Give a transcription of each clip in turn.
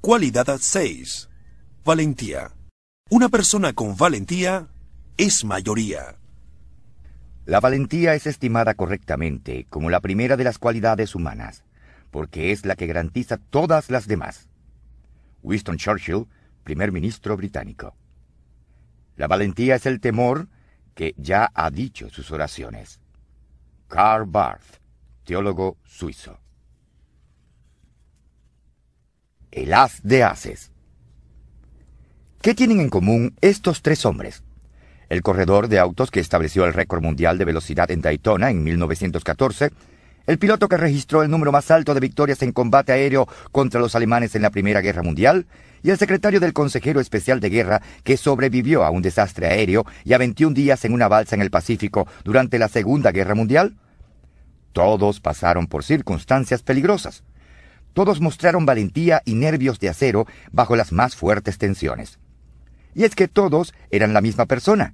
Cualidad 6. Valentía. Una persona con valentía es mayoría. La valentía es estimada correctamente como la primera de las cualidades humanas, porque es la que garantiza todas las demás. Winston Churchill, primer ministro británico. La valentía es el temor que ya ha dicho sus oraciones. Karl Barth, teólogo suizo. El as de ases. ¿Qué tienen en común estos tres hombres? El corredor de autos que estableció el récord mundial de velocidad en Daytona en 1914, el piloto que registró el número más alto de victorias en combate aéreo contra los alemanes en la Primera Guerra Mundial, y el secretario del Consejero Especial de Guerra que sobrevivió a un desastre aéreo y a 21 días en una balsa en el Pacífico durante la Segunda Guerra Mundial. Todos pasaron por circunstancias peligrosas. Todos mostraron valentía y nervios de acero bajo las más fuertes tensiones. Y es que todos eran la misma persona: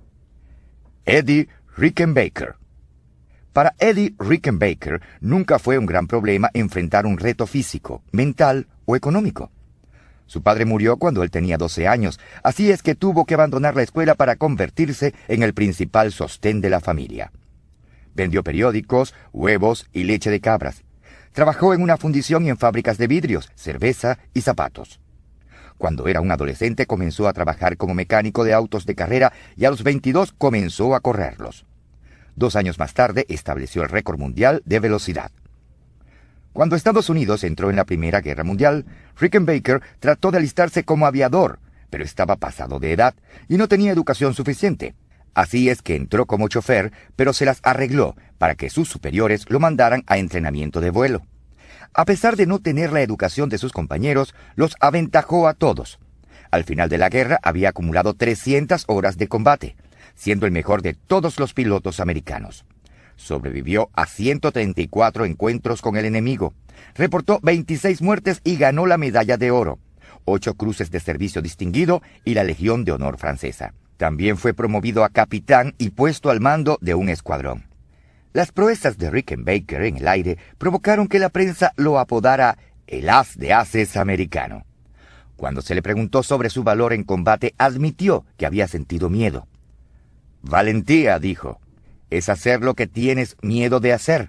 Eddie Rickenbacker. Para Eddie Rickenbacker nunca fue un gran problema enfrentar un reto físico, mental o económico. Su padre murió cuando él tenía 12 años, así es que tuvo que abandonar la escuela para convertirse en el principal sostén de la familia. Vendió periódicos, huevos y leche de cabras. Trabajó en una fundición y en fábricas de vidrios, cerveza y zapatos. Cuando era un adolescente comenzó a trabajar como mecánico de autos de carrera y a los 22 comenzó a correrlos. 2 años más tarde estableció el récord mundial de velocidad. Cuando Estados Unidos entró en la Primera Guerra Mundial, Rickenbacker trató de alistarse como aviador, pero estaba pasado de edad y no tenía educación suficiente. Así es que entró como chofer, pero se las arregló para que sus superiores lo mandaran a entrenamiento de vuelo. A pesar de no tener la educación de sus compañeros, los aventajó a todos. Al final de la guerra había acumulado 300 horas de combate, siendo el mejor de todos los pilotos americanos. Sobrevivió a 134 encuentros con el enemigo, reportó 26 muertes y ganó la medalla de oro, 8 cruces de servicio distinguido y la Legión de Honor francesa. También fue promovido a capitán y puesto al mando de un escuadrón. Las proezas de Rickenbacker en el aire provocaron que la prensa lo apodara el as de ases americano. Cuando se le preguntó sobre su valor en combate, admitió que había sentido miedo. Valentía, dijo, es hacer lo que tienes miedo de hacer.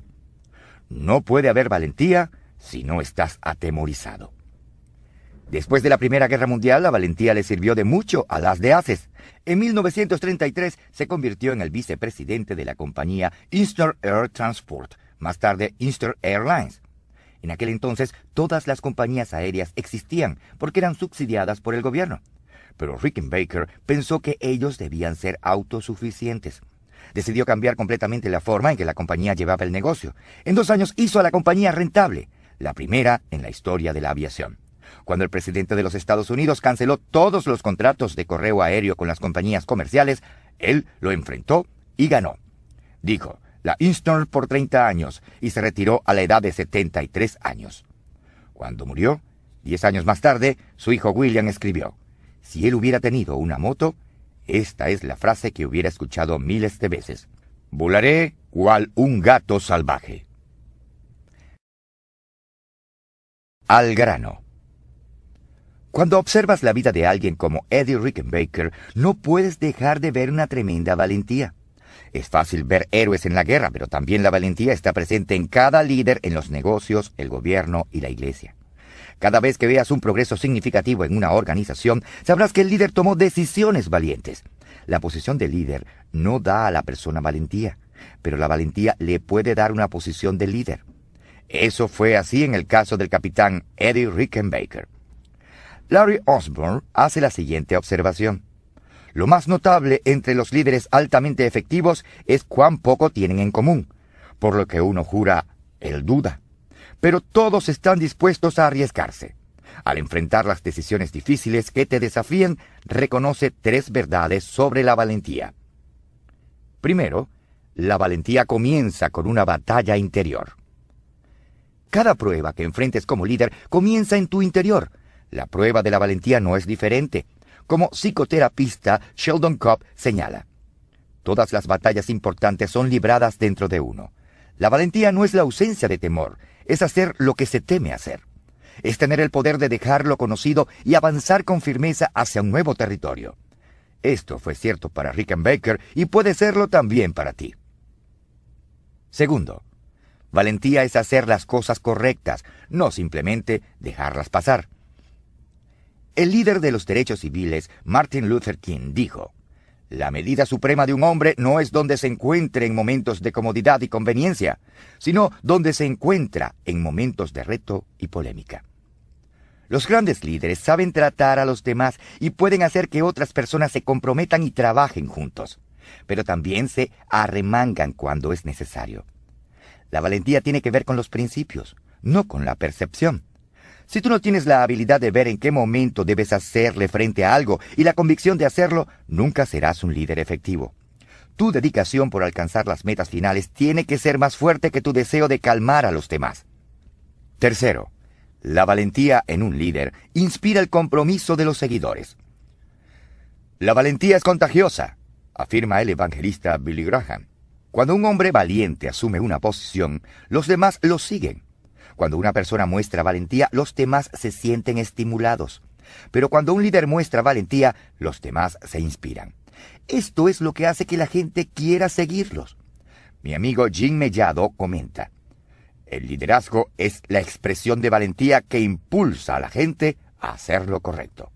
No puede haber valentía si no estás atemorizado. Después de la Primera Guerra Mundial, la valentía le sirvió de mucho al as de ases. En 1933 se convirtió en el vicepresidente de la compañía Eastern Air Transport, más tarde Eastern Airlines. En aquel entonces, todas las compañías aéreas existían porque eran subsidiadas por el gobierno. Pero Rickenbacker pensó que ellos debían ser autosuficientes. Decidió cambiar completamente la forma en que la compañía llevaba el negocio. En 2 años hizo a la compañía rentable, la primera en la historia de la aviación. Cuando el presidente de los Estados Unidos canceló todos los contratos de correo aéreo con las compañías comerciales, él lo enfrentó y ganó. Dijo, la Eastern por 30 años, y se retiró a la edad de 73 años. Cuando murió, 10 años más tarde, su hijo William escribió, si él hubiera tenido una moto, esta es la frase que hubiera escuchado miles de veces: volaré cual un gato salvaje. Al grano. Cuando observas la vida de alguien como Eddie Rickenbacker, no puedes dejar de ver una tremenda valentía. Es fácil ver héroes en la guerra, pero también la valentía está presente en cada líder en los negocios, el gobierno y la iglesia. Cada vez que veas un progreso significativo en una organización, sabrás que el líder tomó decisiones valientes. La posición de líder no da a la persona valentía, pero la valentía le puede dar una posición de líder. Eso fue así en el caso del capitán Eddie Rickenbacker. Larry Osborne hace la siguiente observación. Lo más notable entre los líderes altamente efectivos es cuán poco tienen en común, por lo que uno jura, él duda. Pero todos están dispuestos a arriesgarse. Al enfrentar las decisiones difíciles que te desafían, reconoce 3 verdades sobre la valentía. Primero, la valentía comienza con una batalla interior. Cada prueba que enfrentes como líder comienza en tu interior. La prueba de la valentía no es diferente. Como psicoterapista Sheldon Kopp señala, todas las batallas importantes son libradas dentro de uno. La valentía no es la ausencia de temor, es hacer lo que se teme hacer. es tener el poder de dejar lo conocido y avanzar con firmeza hacia un nuevo territorio. Esto fue cierto para Rickenbacker y puede serlo también para ti. Segundo, valentía es hacer las cosas correctas, no simplemente dejarlas pasar. El líder de los derechos civiles, Martin Luther King, dijo: «La medida suprema de un hombre no es donde se encuentre en momentos de comodidad y conveniencia, sino donde se encuentra en momentos de reto y polémica». Los grandes líderes saben tratar a los demás y pueden hacer que otras personas se comprometan y trabajen juntos, pero también se arremangan cuando es necesario. La valentía tiene que ver con los principios, no con la percepción. Si tú no tienes la habilidad de ver en qué momento debes hacerle frente a algo y la convicción de hacerlo, nunca serás un líder efectivo. Tu dedicación por alcanzar las metas finales tiene que ser más fuerte que tu deseo de calmar a los demás. Tercero, la valentía en un líder inspira el compromiso de los seguidores. La valentía es contagiosa, afirma el evangelista Billy Graham. Cuando un hombre valiente asume una posición, los demás lo siguen. Cuando una persona muestra valentía, los demás se sienten estimulados. Pero cuando un líder muestra valentía, los demás se inspiran. Esto es lo que hace que la gente quiera seguirlos. Mi amigo Jim Mellado comenta: «El liderazgo es la expresión de valentía que impulsa a la gente a hacer lo correcto».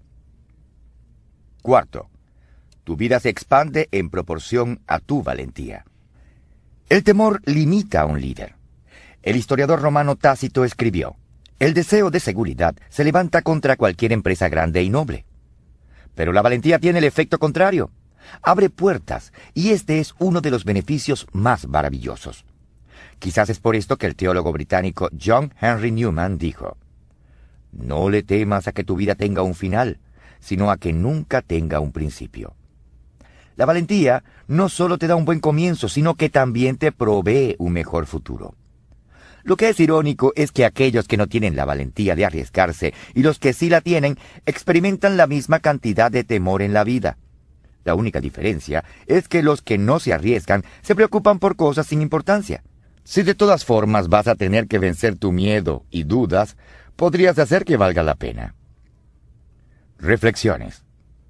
Cuarto, tu vida se expande en proporción a tu valentía. El temor limita a un líder. El historiador romano Tácito escribió: «El deseo de seguridad se levanta contra cualquier empresa grande y noble». Pero la valentía tiene el efecto contrario. Abre puertas, y este es uno de los beneficios más maravillosos. Quizás es por esto que el teólogo británico John Henry Newman dijo: «No le temas a que tu vida tenga un final, sino a que nunca tenga un principio». La valentía no solo te da un buen comienzo, sino que también te provee un mejor futuro. Lo que es irónico es que aquellos que no tienen la valentía de arriesgarse y los que sí la tienen experimentan la misma cantidad de temor en la vida. La única diferencia es que los que no se arriesgan se preocupan por cosas sin importancia. Si de todas formas vas a tener que vencer tu miedo y dudas, podrías hacer que valga la pena. Reflexiones.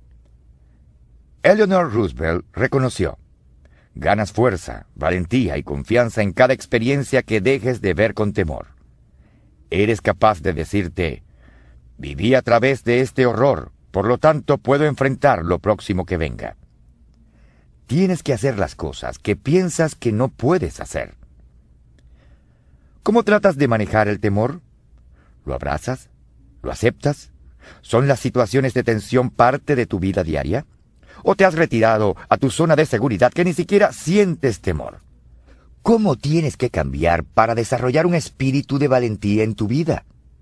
Eleanor Roosevelt reconoció: «Ganas fuerza, valentía y confianza en cada experiencia que dejes de ver con temor. Eres capaz de decirte: viví a través de este horror, por lo tanto puedo enfrentar lo próximo que venga». Tienes que hacer las cosas que piensas que no puedes hacer. ¿Cómo tratas de manejar el temor? ¿Lo abrazas? ¿Lo aceptas? ¿Son las situaciones de tensión parte de tu vida diaria? ¿O te has retirado a tu zona de seguridad que ni siquiera sientes temor? ¿Cómo tienes que cambiar para desarrollar un espíritu de valentía en tu vida?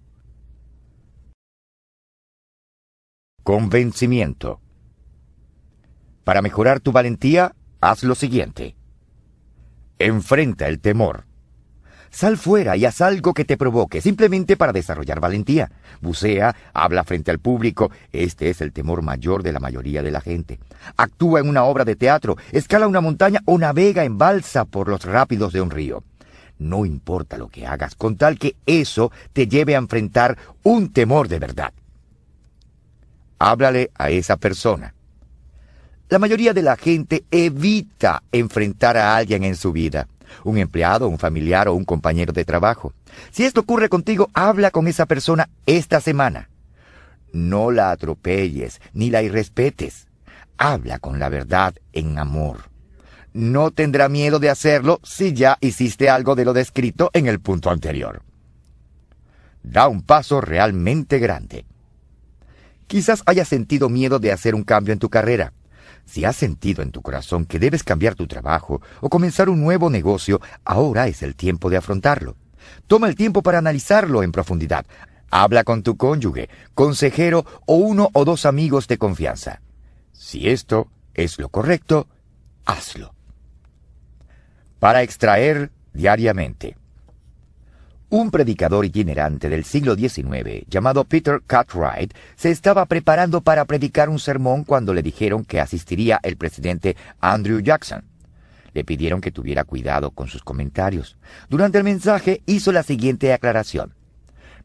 Convencimiento. Para mejorar tu valentía, haz lo siguiente. Enfrenta el temor. Sal fuera y haz algo que te provoque, simplemente para desarrollar valentía. Bucea, habla frente al público. Este es el temor mayor de la mayoría de la gente. Actúa en una obra de teatro, escala una montaña o navega en balsa por los rápidos de un río. No importa lo que hagas, con tal que eso te lleve a enfrentar un temor de verdad. Háblale a esa persona. La mayoría de la gente evita enfrentar a alguien en su vida. Un empleado, un familiar o un compañero de trabajo. Si esto ocurre contigo, habla con esa persona esta semana. No la atropelles ni la irrespetes. Habla con la verdad en amor. No tendrá miedo de hacerlo si ya hiciste algo de lo descrito en el punto anterior. Da un paso realmente grande. Quizás hayas sentido miedo de hacer un cambio en tu carrera. Si has sentido en tu corazón que debes cambiar tu trabajo o comenzar un nuevo negocio, ahora es el tiempo de afrontarlo. Toma el tiempo para analizarlo en profundidad. Habla con tu cónyuge, consejero o uno o dos amigos de confianza. Si esto es lo correcto, hazlo. Para extraer diariamente. Un predicador itinerante del siglo XIX, llamado Peter Cartwright, se estaba preparando para predicar un sermón cuando le dijeron que asistiría el presidente Andrew Jackson. Le pidieron que tuviera cuidado con sus comentarios. Durante el mensaje hizo la siguiente aclaración: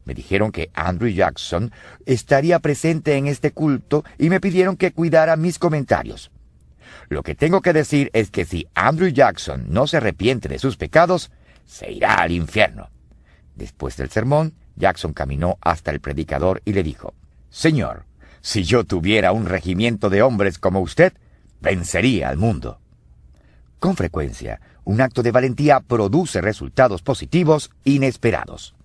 Me dijeron que Andrew Jackson estaría presente en este culto y me pidieron que cuidara mis comentarios. Lo que tengo que decir es que si Andrew Jackson no se arrepiente de sus pecados, se irá al infierno. Después del sermón, Jackson caminó hasta el predicador y le dijo: «Señor, si yo tuviera un regimiento de hombres como usted, vencería al mundo». Con frecuencia, un acto de valentía produce resultados positivos inesperados.